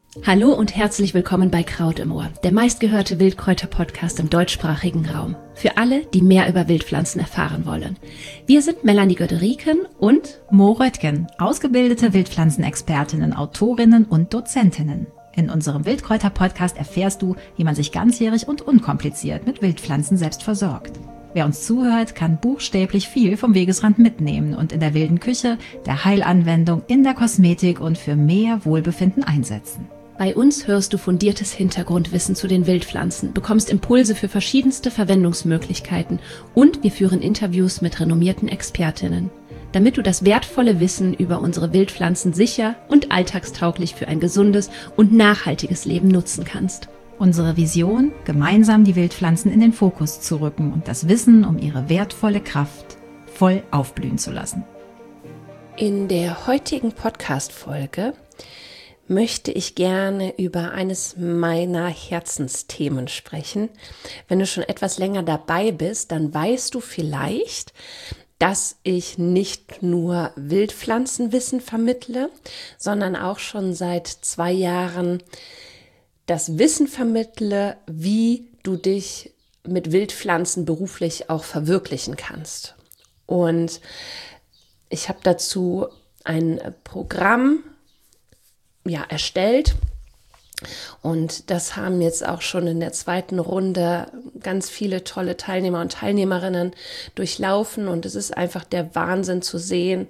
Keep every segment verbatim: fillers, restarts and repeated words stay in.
Hallo und herzlich willkommen bei Kraut im Ohr, der meistgehörte Wildkräuter-Podcast im deutschsprachigen Raum. Für alle, die mehr über Wildpflanzen erfahren wollen. Wir sind Melanie Göderiken und Mo Röttgen, ausgebildete Wildpflanzenexpertinnen, Autorinnen und Dozentinnen. In unserem Wildkräuter-Podcast erfährst du, wie man sich ganzjährig und unkompliziert mit Wildpflanzen selbst versorgt. Wer uns zuhört, kann buchstäblich viel vom Wegesrand mitnehmen und in der wilden Küche, der Heilanwendung, in der Kosmetik und für mehr Wohlbefinden einsetzen. Bei uns hörst du fundiertes Hintergrundwissen zu den Wildpflanzen, bekommst Impulse für verschiedenste Verwendungsmöglichkeiten und wir führen Interviews mit renommierten Expertinnen, damit du das wertvolle Wissen über unsere Wildpflanzen sicher und alltagstauglich für ein gesundes und nachhaltiges Leben nutzen kannst. Unsere Vision, gemeinsam die Wildpflanzen in den Fokus zu rücken und das Wissen um ihre wertvolle Kraft voll aufblühen zu lassen. In der heutigen Podcast-Folge möchte ich gerne über eines meiner Herzensthemen sprechen. Wenn du schon etwas länger dabei bist, dann weißt du vielleicht, dass ich nicht nur Wildpflanzenwissen vermittle, sondern auch schon seit zwei Jahren das Wissen vermittle, wie du dich mit Wildpflanzen beruflich auch verwirklichen kannst. Und ich habe dazu ein Programm ja, erstellt und das haben jetzt auch schon in der zweiten Runde ganz viele tolle Teilnehmer und Teilnehmerinnen durchlaufen und es ist einfach der Wahnsinn zu sehen,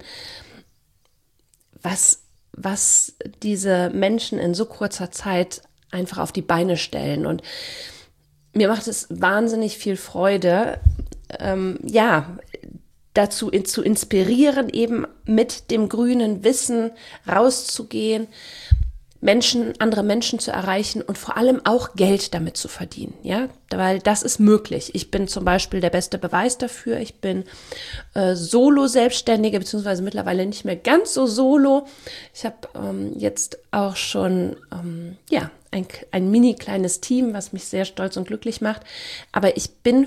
was, was diese Menschen in so kurzer Zeit einfach auf die Beine stellen und mir macht es wahnsinnig viel Freude, ähm, ja, dazu in, zu inspirieren, eben mit dem grünen Wissen rauszugehen, Menschen, andere Menschen zu erreichen und vor allem auch Geld damit zu verdienen, ja, weil das ist möglich. Ich bin zum Beispiel der beste Beweis dafür. Ich bin äh, Solo-Selbstständige, beziehungsweise mittlerweile nicht mehr ganz so solo. Ich habe ähm, jetzt auch schon, ähm, ja, ein, ein mini kleines Team, was mich sehr stolz und glücklich macht. Aber ich bin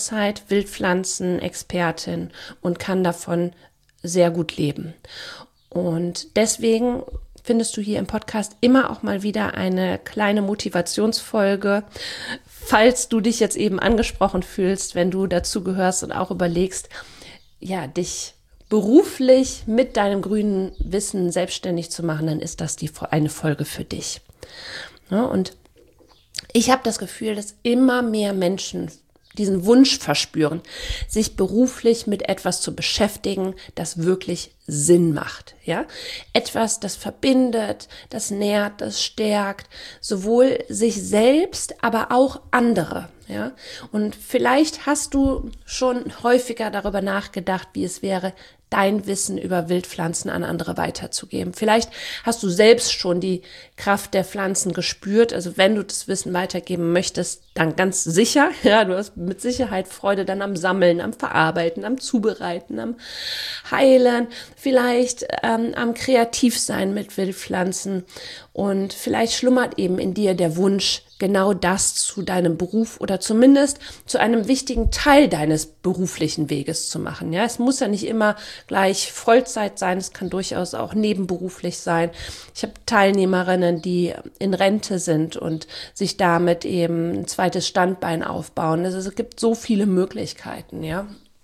Vollzeit-Wildpflanzen-Expertin und kann davon sehr gut leben. Und deswegen findest du hier im Podcast immer auch mal wieder eine kleine Motivationsfolge, falls du dich jetzt eben angesprochen fühlst, wenn du dazu gehörst und auch überlegst, ja, dich beruflich mit deinem grünen Wissen selbstständig zu machen, dann ist das die eine Folge für dich. Ja, und ich habe das Gefühl, dass immer mehr Menschen diesen Wunsch verspüren, sich beruflich mit etwas zu beschäftigen, das wirklich Sinn macht, ja? Etwas, das verbindet, das nährt, das stärkt, sowohl sich selbst, aber auch andere, ja? Und vielleicht hast du schon häufiger darüber nachgedacht, wie es wäre, dein Wissen über Wildpflanzen an andere weiterzugeben. Vielleicht hast du selbst schon die Kraft der Pflanzen gespürt. Also wenn du das Wissen weitergeben möchtest, dann ganz sicher. Ja, du hast mit Sicherheit Freude dann am Sammeln, am Verarbeiten, am Zubereiten, am Heilen, vielleicht ähm, am Kreativsein mit Wildpflanzen. Und vielleicht schlummert eben in dir der Wunsch, genau das zu deinem Beruf oder zumindest zu einem wichtigen Teil deines beruflichen Weges zu machen. Ja, es muss ja nicht immer gleich Vollzeit sein, es kann durchaus auch nebenberuflich sein. Ich habe Teilnehmerinnen, die in Rente sind und sich damit eben ein zweites Standbein aufbauen. Also es gibt so viele Möglichkeiten, ja.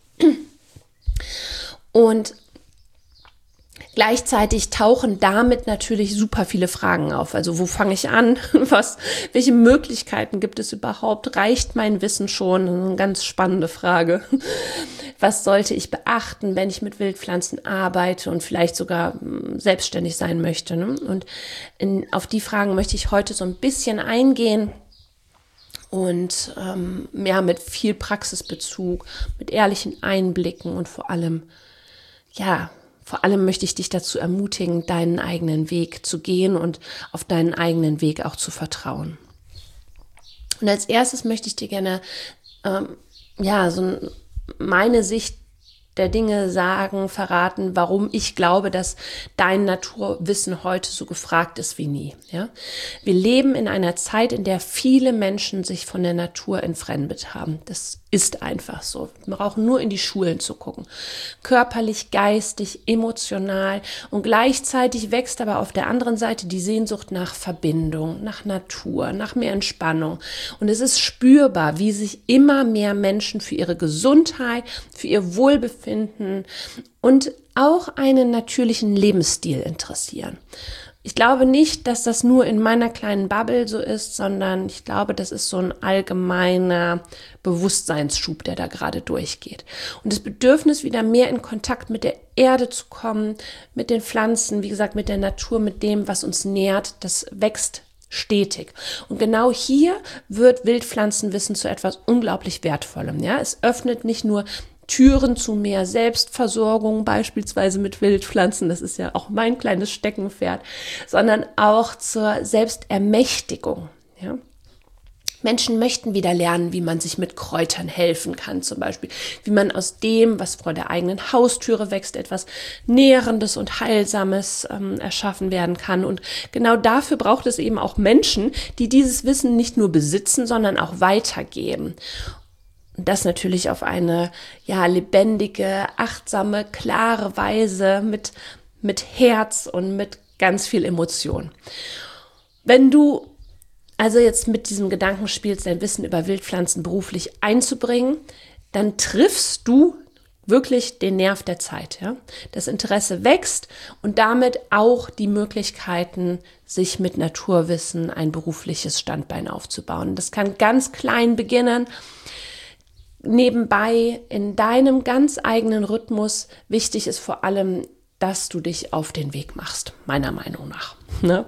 Und gleichzeitig tauchen damit natürlich super viele Fragen auf. Also wo fange ich an? Was, welche Möglichkeiten gibt es überhaupt? Reicht mein Wissen schon? Eine ganz spannende Frage. Was sollte ich beachten, wenn ich mit Wildpflanzen arbeite und vielleicht sogar selbstständig sein möchte? Ne? Und in, auf die Fragen möchte ich heute so ein bisschen eingehen. Und ähm, ja, mit viel Praxisbezug, mit ehrlichen Einblicken und vor allem, ja, Vor allem möchte ich dich dazu ermutigen, deinen eigenen Weg zu gehen und auf deinen eigenen Weg auch zu vertrauen. Und als erstes möchte ich dir gerne ähm, ja so meine Sicht der Dinge sagen, verraten, warum ich glaube, dass dein Naturwissen heute so gefragt ist wie nie. Ja? Wir leben in einer Zeit, in der viele Menschen sich von der Natur entfremdet haben. Das ist einfach so. Wir brauchen nur in die Schulen zu gucken. Körperlich, geistig, emotional und gleichzeitig wächst aber auf der anderen Seite die Sehnsucht nach Verbindung, nach Natur, nach mehr Entspannung. Und es ist spürbar, wie sich immer mehr Menschen für ihre Gesundheit, für ihr Wohlbefinden und auch einen natürlichen Lebensstil interessieren. Ich glaube nicht, dass das nur in meiner kleinen Bubble so ist, sondern ich glaube, das ist so ein allgemeiner Bewusstseinsschub, der da gerade durchgeht. Und das Bedürfnis, wieder mehr in Kontakt mit der Erde zu kommen, mit den Pflanzen, wie gesagt, mit der Natur, mit dem, was uns nährt, das wächst stetig. Und genau hier wird Wildpflanzenwissen zu etwas unglaublich Wertvollem. Ja, es öffnet nicht nur Türen zu mehr Selbstversorgung, beispielsweise mit Wildpflanzen, das ist ja auch mein kleines Steckenpferd, sondern auch zur Selbstermächtigung. Ja? Menschen möchten wieder lernen, wie man sich mit Kräutern helfen kann, zum Beispiel, wie man aus dem, was vor der eigenen Haustüre wächst, etwas Nährendes und Heilsames ähm, erschaffen werden kann. Und genau dafür braucht es eben auch Menschen, die dieses Wissen nicht nur besitzen, sondern auch weitergeben. Und das natürlich auf eine ja lebendige, achtsame, klare Weise mit, mit Herz und mit ganz viel Emotion. Wenn du also jetzt mit diesem Gedanken spielst, dein Wissen über Wildpflanzen beruflich einzubringen, dann triffst du wirklich den Nerv der Zeit. Ja? Das Interesse wächst und damit auch die Möglichkeiten, sich mit Naturwissen ein berufliches Standbein aufzubauen. Das kann ganz klein beginnen, nebenbei in deinem ganz eigenen Rhythmus. Wichtig ist vor allem, dass du dich auf den Weg machst, meiner Meinung nach. Ne?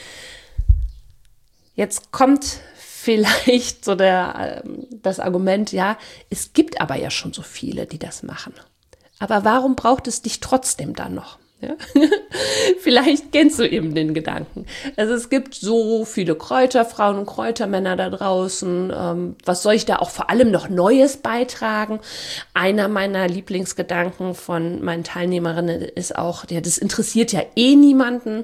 Jetzt kommt vielleicht so der, das Argument, ja, es gibt aber ja schon so viele, die das machen. Aber warum braucht es dich trotzdem dann noch? Ja? Vielleicht kennst du eben den Gedanken. Also es gibt so viele Kräuterfrauen und Kräutermänner da draußen. Ähm, was soll ich da auch vor allem noch Neues beitragen? Einer meiner Lieblingsgedanken von meinen Teilnehmerinnen ist auch, ja, das interessiert ja eh niemanden.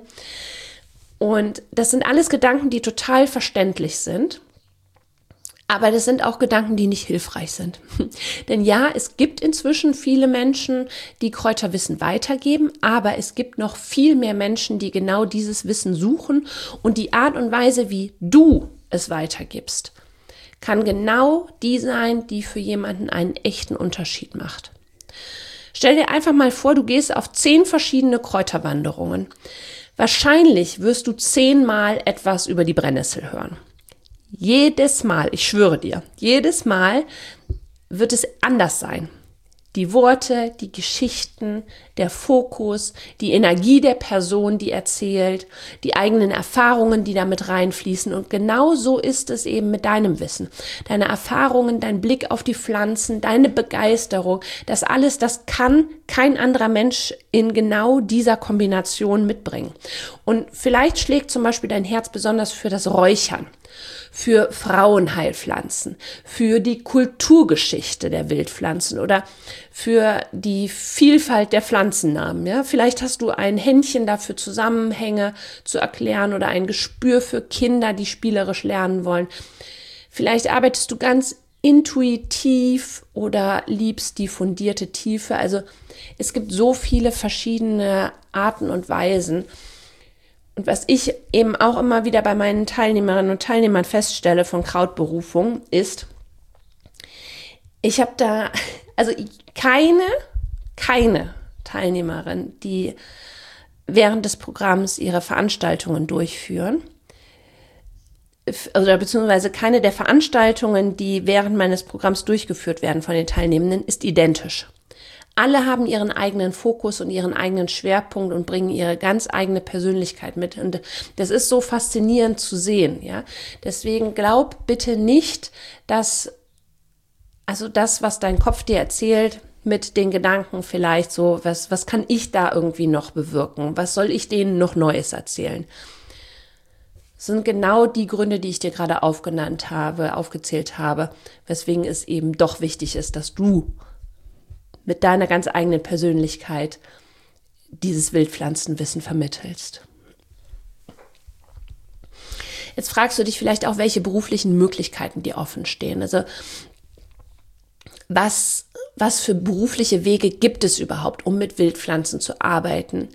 Und das sind alles Gedanken, die total verständlich sind. Aber das sind auch Gedanken, die nicht hilfreich sind. Denn ja, es gibt inzwischen viele Menschen, die Kräuterwissen weitergeben, aber es gibt noch viel mehr Menschen, die genau dieses Wissen suchen. Und die Art und Weise, wie du es weitergibst, kann genau die sein, die für jemanden einen echten Unterschied macht. Stell dir einfach mal vor, du gehst auf zehn verschiedene Kräuterwanderungen. Wahrscheinlich wirst du zehnmal etwas über die Brennnessel hören. Jedes Mal, ich schwöre dir, jedes Mal wird es anders sein. Die Worte, die Geschichten, der Fokus, die Energie der Person, die erzählt, die eigenen Erfahrungen, die damit reinfließen. Und genau so ist es eben mit deinem Wissen. Deine Erfahrungen, dein Blick auf die Pflanzen, deine Begeisterung, das alles, das kann kein anderer Mensch in genau dieser Kombination mitbringen. Und vielleicht schlägt zum Beispiel dein Herz besonders für das Räuchern, für Frauenheilpflanzen, für die Kulturgeschichte der Wildpflanzen oder für die Vielfalt der Pflanzennamen. Ja? Vielleicht hast du ein Händchen dafür, Zusammenhänge zu erklären oder ein Gespür für Kinder, die spielerisch lernen wollen. Vielleicht arbeitest du ganz intuitiv oder liebst die fundierte Tiefe. Also es gibt so viele verschiedene Arten und Weisen. Und was ich eben auch immer wieder bei meinen Teilnehmerinnen und Teilnehmern feststelle von Krautberufung ist, ich habe da, also keine, keine Teilnehmerin, die während des Programms ihre Veranstaltungen durchführen, oder beziehungsweise keine der Veranstaltungen, die während meines Programms durchgeführt werden von den Teilnehmenden, ist identisch. Alle haben ihren eigenen Fokus und ihren eigenen Schwerpunkt und bringen ihre ganz eigene Persönlichkeit mit. Und das ist so faszinierend zu sehen, ja. Deswegen glaub bitte nicht, dass, also das, was dein Kopf dir erzählt, mit den Gedanken vielleicht so, was, was kann ich da irgendwie noch bewirken? Was soll ich denen noch Neues erzählen? Das sind genau die Gründe, die ich dir gerade aufgenannt habe, aufgezählt habe, weswegen es eben doch wichtig ist, dass du mit deiner ganz eigenen Persönlichkeit dieses Wildpflanzenwissen vermittelst. Jetzt fragst du dich vielleicht auch, welche beruflichen Möglichkeiten dir offen stehen. Also was, was für berufliche Wege gibt es überhaupt, um mit Wildpflanzen zu arbeiten?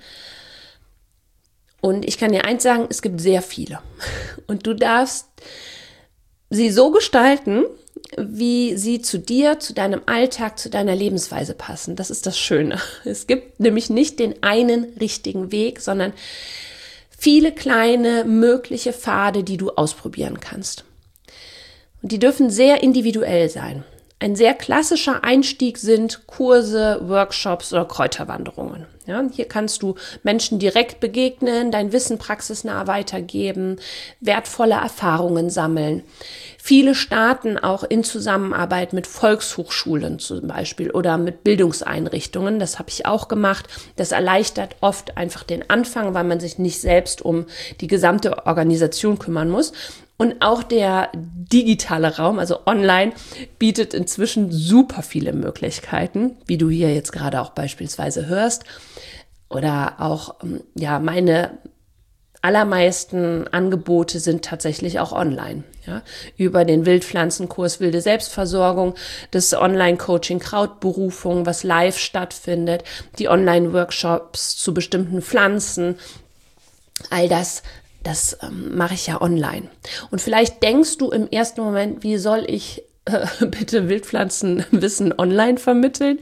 Und ich kann dir eins sagen, es gibt sehr viele. Und du darfst sie so gestalten, wie sie zu dir, zu deinem Alltag, zu deiner Lebensweise passen. Das ist das Schöne. Es gibt nämlich nicht den einen richtigen Weg, sondern viele kleine mögliche Pfade, die du ausprobieren kannst. Und die dürfen sehr individuell sein. Ein sehr klassischer Einstieg sind Kurse, Workshops oder Kräuterwanderungen. Ja, hier kannst du Menschen direkt begegnen, dein Wissen praxisnah weitergeben, wertvolle Erfahrungen sammeln. Viele starten auch in Zusammenarbeit mit Volkshochschulen zum Beispiel oder mit Bildungseinrichtungen. Das habe ich auch gemacht. Das erleichtert oft einfach den Anfang, weil man sich nicht selbst um die gesamte Organisation kümmern muss. Und auch der digitale Raum, also online, bietet inzwischen super viele Möglichkeiten, wie du hier jetzt gerade auch beispielsweise hörst. Oder auch, ja, meine allermeisten Angebote sind tatsächlich auch online. Ja, über den Wildpflanzenkurs Wilde Selbstversorgung, das Online-Coaching Krautberufung, was live stattfindet, die Online-Workshops zu bestimmten Pflanzen, all das. Das ähm, mache ich ja online. Und vielleicht denkst du im ersten Moment, wie soll ich äh, bitte Wildpflanzenwissen online vermitteln?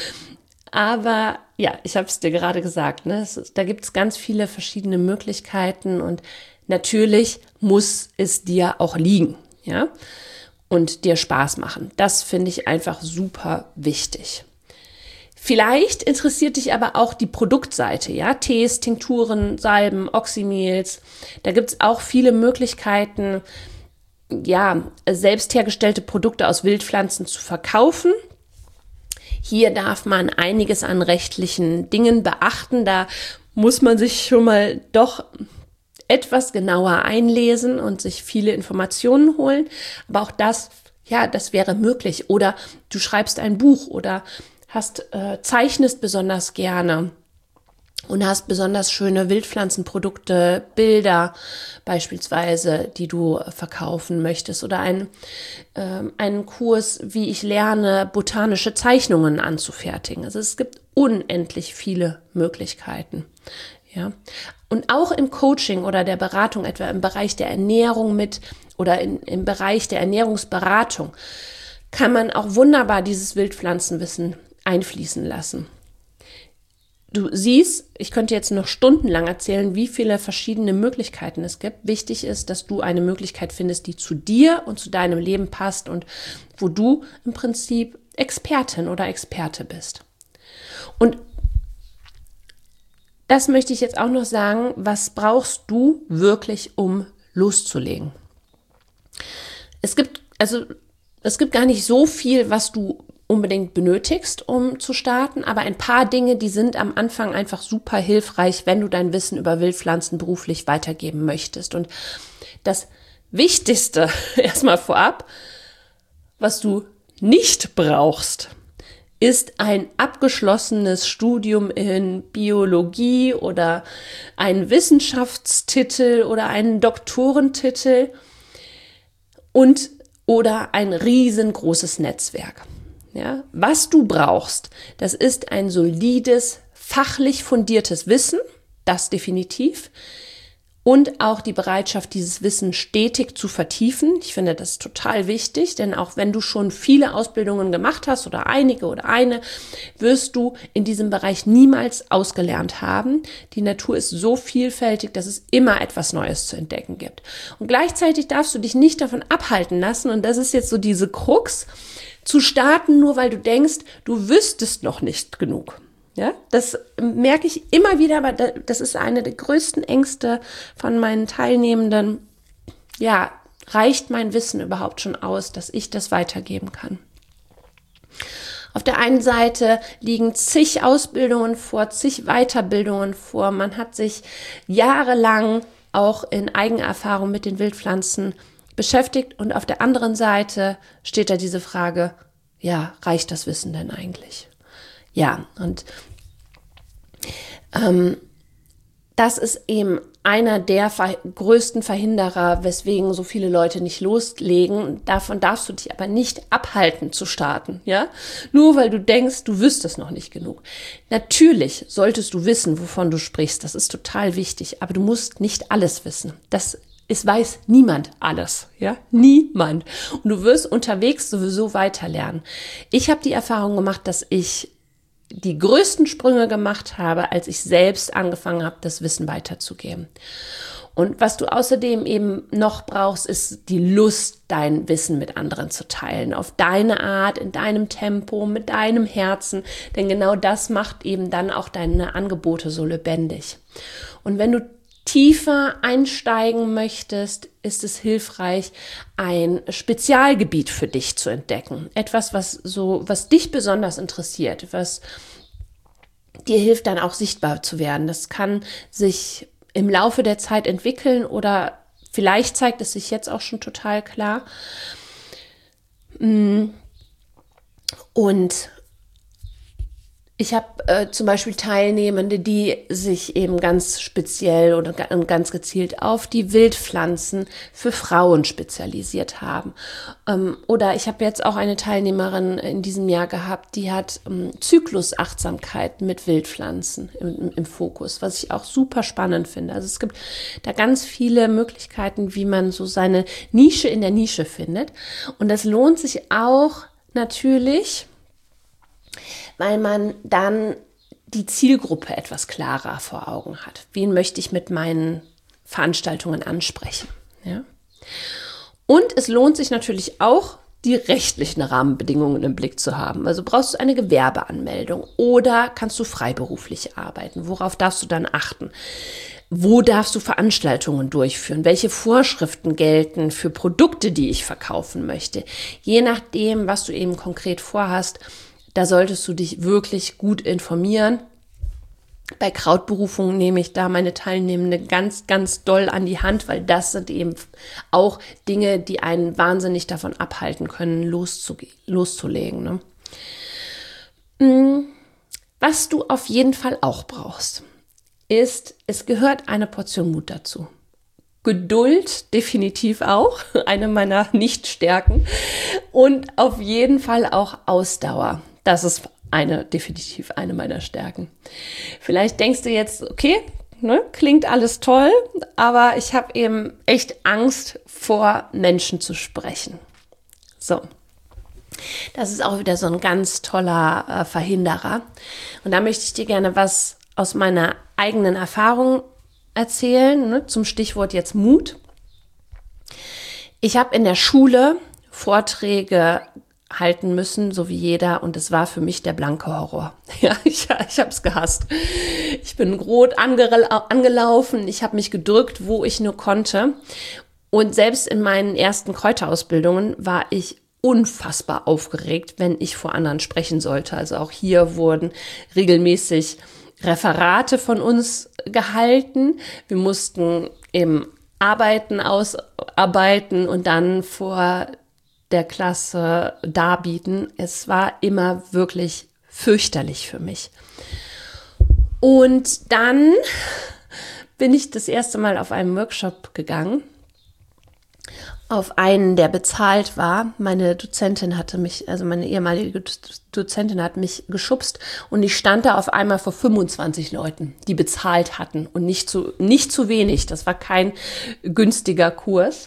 Aber ja, ich habe es dir gerade gesagt, ne? Es ist, da gibt es ganz viele verschiedene Möglichkeiten und natürlich muss es dir auch liegen, ja, und dir Spaß machen. Das finde ich einfach super wichtig. Vielleicht interessiert dich aber auch die Produktseite, ja, Tees, Tinkturen, Salben, Oxymels. Da gibt es auch viele Möglichkeiten, ja, selbst hergestellte Produkte aus Wildpflanzen zu verkaufen. Hier darf man einiges an rechtlichen Dingen beachten. Da muss man sich schon mal doch etwas genauer einlesen und sich viele Informationen holen. Aber auch das, ja, das wäre möglich. Oder du schreibst ein Buch oder hast, äh, zeichnest besonders gerne und hast besonders schöne Wildpflanzenprodukte, Bilder beispielsweise, die du verkaufen möchtest oder ein, äh, einen Kurs, wie ich lerne, botanische Zeichnungen anzufertigen. Also es gibt unendlich viele Möglichkeiten. Ja. Und auch im Coaching oder der Beratung, etwa im Bereich der Ernährung mit oder in, im Bereich der Ernährungsberatung, kann man auch wunderbar dieses Wildpflanzenwissen einfließen lassen. Du siehst, ich könnte jetzt noch stundenlang erzählen, wie viele verschiedene Möglichkeiten es gibt. Wichtig ist, dass du eine Möglichkeit findest, die zu dir und zu deinem Leben passt und wo du im Prinzip Expertin oder Experte bist. Und das möchte ich jetzt auch noch sagen, was brauchst du wirklich, um loszulegen? Es gibt, also, es gibt gar nicht so viel, was du unbedingt benötigst, um zu starten, aber ein paar Dinge, die sind am Anfang einfach super hilfreich, wenn du dein Wissen über Wildpflanzen beruflich weitergeben möchtest. Und das Wichtigste erstmal vorab, was du nicht brauchst, ist ein abgeschlossenes Studium in Biologie oder ein Wissenschaftstitel oder einen Doktorentitel und oder ein riesengroßes Netzwerk. Ja, was du brauchst, das ist ein solides, fachlich fundiertes Wissen, das definitiv, und auch die Bereitschaft, dieses Wissen stetig zu vertiefen. Ich finde das total wichtig, denn auch wenn du schon viele Ausbildungen gemacht hast oder einige oder eine, wirst du in diesem Bereich niemals ausgelernt haben. Die Natur ist so vielfältig, dass es immer etwas Neues zu entdecken gibt. Und gleichzeitig darfst du dich nicht davon abhalten lassen, und das ist jetzt so diese Krux, zu starten, nur weil du denkst, du wüsstest noch nicht genug. Ja, das merke ich immer wieder, aber das ist eine der größten Ängste von meinen Teilnehmenden. Ja, reicht mein Wissen überhaupt schon aus, dass ich das weitergeben kann? Auf der einen Seite liegen zig Ausbildungen vor, zig Weiterbildungen vor. Man hat sich jahrelang auch in Eigenerfahrung mit den Wildpflanzen beschäftigt, und auf der anderen Seite steht da diese Frage, ja, reicht das Wissen denn eigentlich? Ja, und ähm, das ist eben einer der ver- größten Verhinderer, weswegen so viele Leute nicht loslegen. Davon darfst du dich aber nicht abhalten zu starten, ja? Nur weil du denkst, du wüsstest noch nicht genug. Natürlich solltest du wissen, wovon du sprichst. Das ist total wichtig. Aber du musst nicht alles wissen. Das Es weiß niemand alles, ja, niemand. Und du wirst unterwegs sowieso weiterlernen. Ich habe die Erfahrung gemacht, dass ich die größten Sprünge gemacht habe, als ich selbst angefangen habe, das Wissen weiterzugeben. Und was du außerdem eben noch brauchst, ist die Lust, dein Wissen mit anderen zu teilen. Auf deine Art, in deinem Tempo, mit deinem Herzen. Denn genau das macht eben dann auch deine Angebote so lebendig. Und wenn du tiefer einsteigen möchtest, ist es hilfreich, ein Spezialgebiet für dich zu entdecken. Etwas, was so, was dich besonders interessiert, was dir hilft, dann auch sichtbar zu werden. Das kann sich im Laufe der Zeit entwickeln oder vielleicht zeigt es sich jetzt auch schon total klar. Und ich habe äh, zum Beispiel Teilnehmende, die sich eben ganz speziell oder ganz gezielt auf die Wildpflanzen für Frauen spezialisiert haben. Ähm, oder ich habe jetzt auch eine Teilnehmerin in diesem Jahr gehabt, die hat ähm, Zyklusachtsamkeit mit Wildpflanzen im, im Fokus, was ich auch super spannend finde. Also es gibt da ganz viele Möglichkeiten, wie man so seine Nische in der Nische findet. Und das lohnt sich auch natürlich, weil man dann die Zielgruppe etwas klarer vor Augen hat. Wen möchte ich mit meinen Veranstaltungen ansprechen? Ja? Und es lohnt sich natürlich auch, die rechtlichen Rahmenbedingungen im Blick zu haben. Also brauchst du eine Gewerbeanmeldung oder kannst du freiberuflich arbeiten? Worauf darfst du dann achten? Wo darfst du Veranstaltungen durchführen? Welche Vorschriften gelten für Produkte, die ich verkaufen möchte? Je nachdem, was du eben konkret vorhast, da solltest du dich wirklich gut informieren. Bei Krautberufungen nehme ich da meine Teilnehmenden ganz, ganz doll an die Hand, weil das sind eben auch Dinge, die einen wahnsinnig davon abhalten können, loszuge- loszulegen. Ne? Was du auf jeden Fall auch brauchst, ist, es gehört eine Portion Mut dazu. Geduld definitiv auch, eine meiner Nichtstärken. Und auf jeden Fall auch Ausdauer. Das ist eine, definitiv eine meiner Stärken. Vielleicht denkst du jetzt, okay, ne, klingt alles toll, aber ich habe eben echt Angst, vor Menschen zu sprechen. So. Das ist auch wieder so ein ganz toller äh, Verhinderer. Und da möchte ich dir gerne was aus meiner eigenen Erfahrung erzählen, ne, zum Stichwort jetzt Mut. Ich habe in der Schule Vorträge halten müssen, so wie jeder, und es war für mich der blanke Horror. Ja, ich, ich habe es gehasst. Ich bin rot ange- angelaufen, ich habe mich gedrückt, wo ich nur konnte. Und selbst in meinen ersten Kräuterausbildungen war ich unfassbar aufgeregt, wenn ich vor anderen sprechen sollte. Also auch hier wurden regelmäßig Referate von uns gehalten. Wir mussten eben Arbeiten ausarbeiten und dann vor der Klasse darbieten. Es war immer wirklich fürchterlich für mich. Und dann bin ich das erste Mal auf einen Workshop gegangen, auf einen, der bezahlt war. Meine Dozentin hatte mich, also meine ehemalige Dozentin hat mich geschubst und ich stand da auf einmal vor fünfundzwanzig Leuten, die bezahlt hatten und nicht zu, nicht zu wenig. Das war kein günstiger Kurs.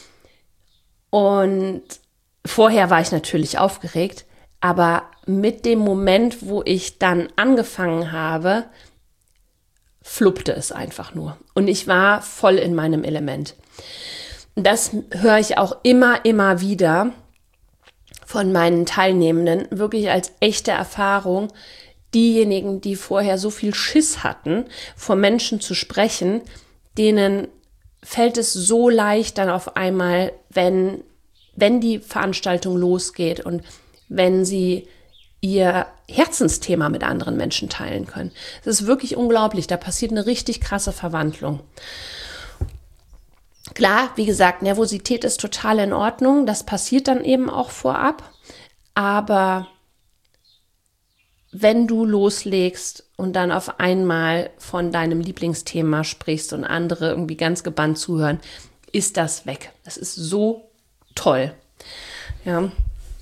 Und vorher war ich natürlich aufgeregt, aber mit dem Moment, wo ich dann angefangen habe, fluppte es einfach nur. Und ich war voll in meinem Element. Das höre ich auch immer, immer wieder von meinen Teilnehmenden, wirklich als echte Erfahrung. Diejenigen, die vorher so viel Schiss hatten, vor Menschen zu sprechen, denen fällt es so leicht dann auf einmal, wenn, wenn die Veranstaltung losgeht und wenn sie ihr Herzensthema mit anderen Menschen teilen können. Das ist wirklich unglaublich, da passiert eine richtig krasse Verwandlung. Klar, wie gesagt, Nervosität ist total in Ordnung, das passiert dann eben auch vorab, aber wenn du loslegst und dann auf einmal von deinem Lieblingsthema sprichst und andere irgendwie ganz gebannt zuhören, ist das weg. Das ist so toll. Ja.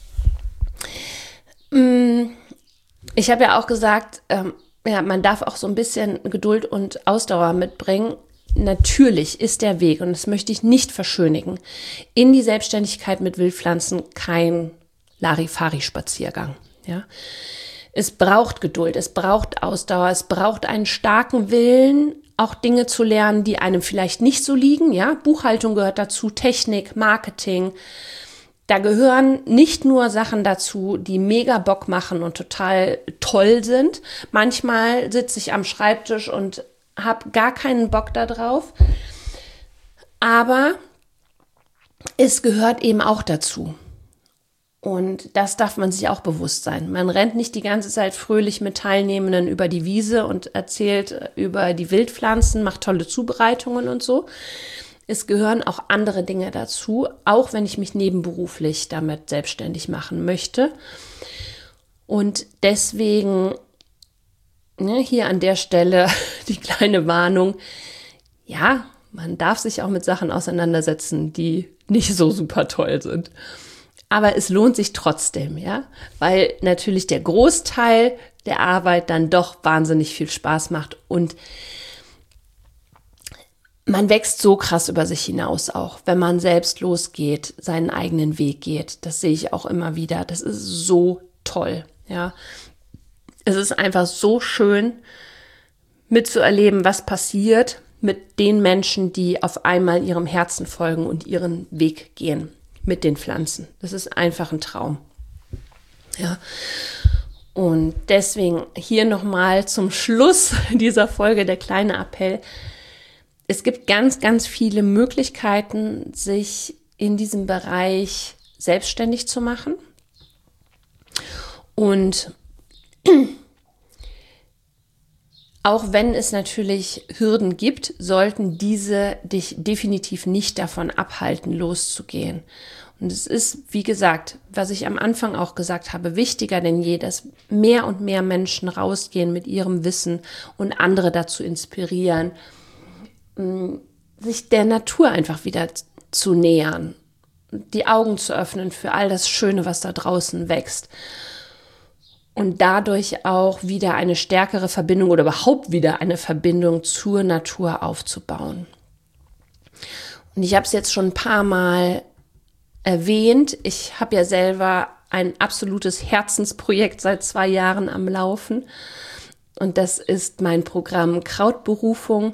Ich habe ja auch gesagt, ähm, ja, man darf auch so ein bisschen Geduld und Ausdauer mitbringen. Natürlich ist der Weg, und das möchte ich nicht verschönigen, in die Selbstständigkeit mit Wildpflanzen kein Larifari-Spaziergang. Ja. Es braucht Geduld, es braucht Ausdauer, es braucht einen starken Willen, auch Dinge zu lernen, die einem vielleicht nicht so liegen. Ja, Buchhaltung gehört dazu, Technik, Marketing. Da gehören nicht nur Sachen dazu, die mega Bock machen und total toll sind. Manchmal sitze ich am Schreibtisch und habe gar keinen Bock da drauf. Aber es gehört eben auch dazu. Und das darf man sich auch bewusst sein. Man rennt nicht die ganze Zeit fröhlich mit Teilnehmenden über die Wiese und erzählt über die Wildpflanzen, macht tolle Zubereitungen und so. Es gehören auch andere Dinge dazu, auch wenn ich mich nebenberuflich damit selbstständig machen möchte. Und deswegen, ne, hier an der Stelle die kleine Warnung, ja, man darf sich auch mit Sachen auseinandersetzen, die nicht so super toll sind. Aber es lohnt sich trotzdem, ja, weil natürlich der Großteil der Arbeit dann doch wahnsinnig viel Spaß macht und man wächst so krass über sich hinaus auch, wenn man selbst losgeht, seinen eigenen Weg geht. Das sehe ich auch immer wieder. Das ist so toll, ja. Es ist einfach so schön mitzuerleben, was passiert mit den Menschen, die auf einmal ihrem Herzen folgen und ihren Weg gehen mit den Pflanzen. Das ist einfach ein Traum. Ja. Und deswegen hier nochmal zum Schluss dieser Folge der kleine Appell. Es gibt ganz, ganz viele Möglichkeiten, sich in diesem Bereich selbstständig zu machen. Und auch wenn es natürlich Hürden gibt, sollten diese dich definitiv nicht davon abhalten, loszugehen. Und es ist, wie gesagt, was ich am Anfang auch gesagt habe, wichtiger denn je, dass mehr und mehr Menschen rausgehen mit ihrem Wissen und andere dazu inspirieren, sich der Natur einfach wieder zu nähern, die Augen zu öffnen für all das Schöne, was da draußen wächst und dadurch auch wieder eine stärkere Verbindung oder überhaupt wieder eine Verbindung zur Natur aufzubauen. Und ich habe es jetzt schon ein paar Mal erwähnt, ich habe ja selber ein absolutes Herzensprojekt seit zwei Jahren am Laufen und das ist mein Programm Krautberufung.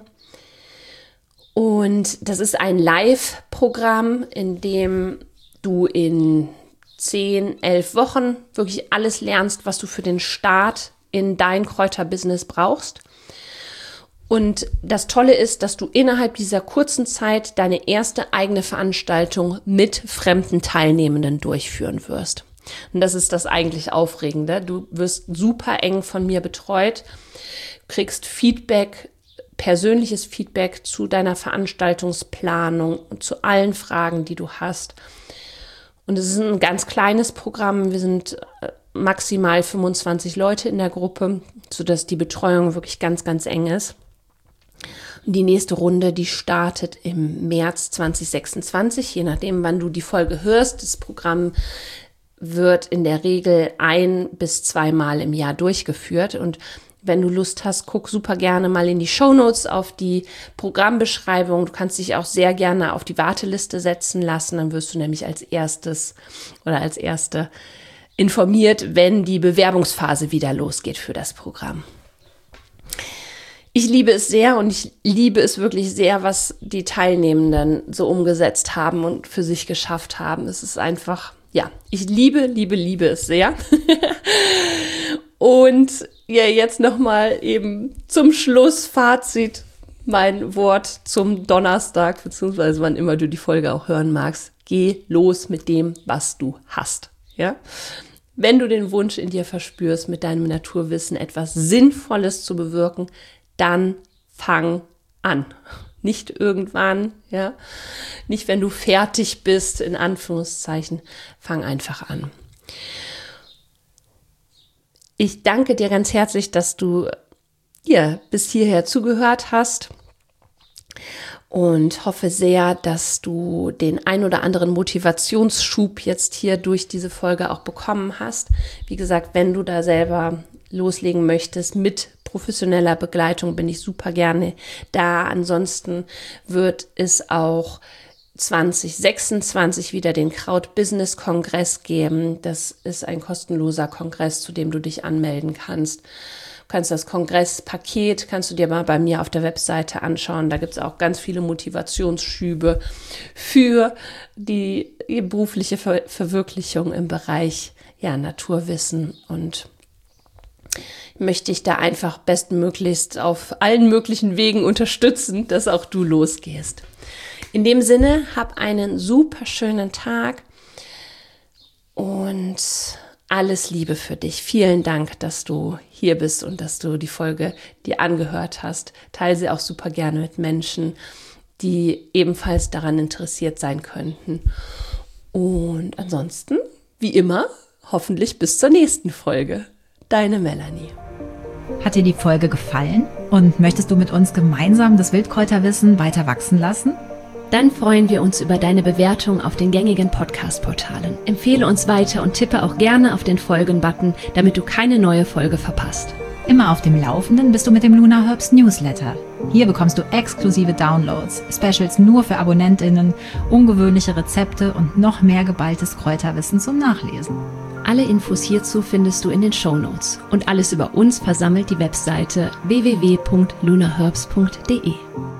Und das ist ein Live-Programm, in dem du in zehn, elf Wochen wirklich alles lernst, was du für den Start in dein Kräuterbusiness brauchst. Und das Tolle ist, dass du innerhalb dieser kurzen Zeit deine erste eigene Veranstaltung mit fremden Teilnehmenden durchführen wirst. Und das ist das eigentlich Aufregende. Du wirst super eng von mir betreut, kriegst Feedback, persönliches Feedback zu deiner Veranstaltungsplanung und zu allen Fragen, die du hast. Und es ist ein ganz kleines Programm. Wir sind maximal fünfundzwanzig Leute in der Gruppe, sodass die Betreuung wirklich ganz, ganz eng ist. Und die nächste Runde, die startet im März zwanzig sechsundzwanzig, je nachdem, wann du die Folge hörst. Das Programm wird in der Regel ein- bis zweimal im Jahr durchgeführt. Und wenn du Lust hast, guck super gerne mal in die Shownotes auf die Programmbeschreibung. Du kannst dich auch sehr gerne auf die Warteliste setzen lassen. Dann wirst du nämlich als erstes oder als erste informiert, wenn die Bewerbungsphase wieder losgeht für das Programm. Ich liebe es sehr und ich liebe es wirklich sehr, was die Teilnehmenden so umgesetzt haben und für sich geschafft haben. Es ist einfach, ja, ich liebe, liebe, liebe es sehr. Und ja, jetzt nochmal eben zum Schluss Fazit, mein Wort zum Donnerstag, beziehungsweise wann immer du die Folge auch hören magst. Geh los mit dem, was du hast. Ja? Wenn du den Wunsch in dir verspürst, mit deinem Naturwissen etwas Sinnvolles zu bewirken, dann fang an. Nicht irgendwann, ja, nicht wenn du fertig bist, in Anführungszeichen, fang einfach an. Ich danke dir ganz herzlich, dass du ja, bis hierher zugehört hast und hoffe sehr, dass du den ein oder anderen Motivationsschub jetzt hier durch diese Folge auch bekommen hast. Wie gesagt, wenn du da selber loslegen möchtest mit professioneller Begleitung, bin ich super gerne da. Ansonsten wird es auch zwanzig sechsundzwanzig wieder den Kraut-Business-Kongress geben. Das ist ein kostenloser Kongress, zu dem du dich anmelden kannst. Du kannst das Kongresspaket, kannst du dir mal bei mir auf der Webseite anschauen. Da gibt es auch ganz viele Motivationsschübe für die berufliche Ver- Verwirklichung im Bereich ja, Naturwissen, und möchte ich da einfach bestmöglichst auf allen möglichen Wegen unterstützen, dass auch du losgehst. In dem Sinne, hab einen super schönen Tag und alles Liebe für dich. Vielen Dank, dass du hier bist und dass du die Folge dir angehört hast. Teile sie auch super gerne mit Menschen, die ebenfalls daran interessiert sein könnten. Und ansonsten, wie immer, hoffentlich bis zur nächsten Folge. Deine Melanie. Hat dir die Folge gefallen und möchtest du mit uns gemeinsam das Wildkräuterwissen weiter wachsen lassen? Dann freuen wir uns über deine Bewertung auf den gängigen Podcast-Portalen. Empfehle uns weiter und tippe auch gerne auf den Folgen-Button, damit du keine neue Folge verpasst. Immer auf dem Laufenden bist du mit dem Luna Herbs Newsletter. Hier bekommst du exklusive Downloads, Specials nur für AbonnentInnen, ungewöhnliche Rezepte und noch mehr geballtes Kräuterwissen zum Nachlesen. Alle Infos hierzu findest du in den Shownotes. Und alles über uns versammelt die Webseite w w w punkt lunaherbs punkt d e.